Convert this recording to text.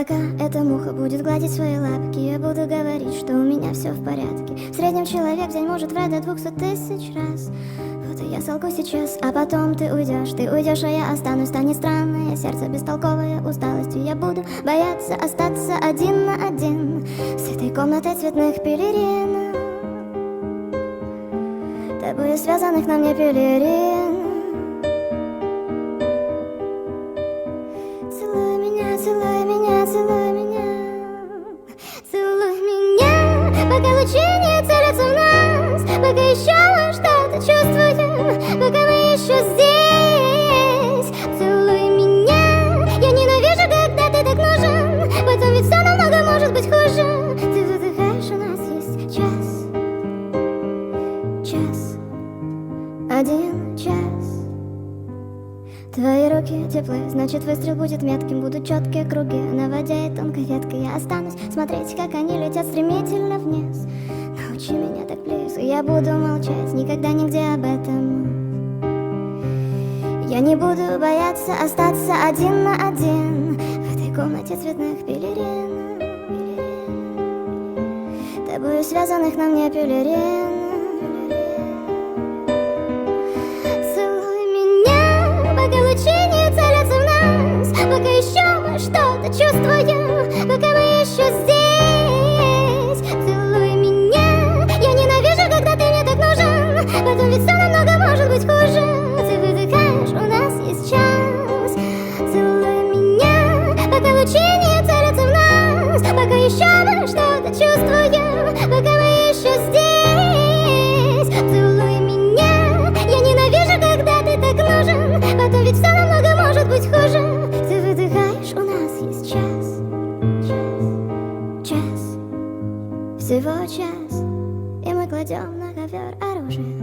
Пока эта муха будет гладить свои лапки, я буду говорить, что у меня все в порядке. В среднем человек в день может врать до 200 000 раз. Вот и я солгу сейчас, а потом ты уйдешь, а я останусь. Станет странное сердце, бестолковое усталостью. Я буду бояться остаться один на один с этой комнатой цветных пелерин, тобою связанных на мне пелерин. Целуй меня, целуй меня, целуй меня, целуй меня, пока лучи не целятся в нас, пока еще мы что-то чувствуем, пока мы еще здесь. Целуй меня, я ненавижу, когда ты так нужен, потом ведь все намного может быть хуже. Ты выдыхаешь, у нас есть час, один час. Твои руки теплые, значит выстрел будет метким. Будут четкие круги на воде и тонкой веткой. Я останусь смотреть, как они летят стремительно вниз. Научи меня так, плиз, и я буду молчать, никогда нигде об этом. Я не буду бояться остаться один на один в этой комнате цветных пелерин, тобою связанных на мне пелерин. Пока лучи не целятся в нас, пока еще мы что-то чувствуем, пока мы еще здесь. Целуй меня, я ненавижу, когда ты мне так нужен, потом ведь все намного может быть хуже. Ты выдыхаешь, у нас есть час. Целуй меня, пока лучи не целятся в нас, пока еще мы что-то чувствуем, пока мы еще здесь. Целуй меня, я ненавижу, когда ты так нужен, потом ведь все намного может быть хуже. Ты выдыхаешь, у нас есть час, всего час, и мы кладем на ковер оружие.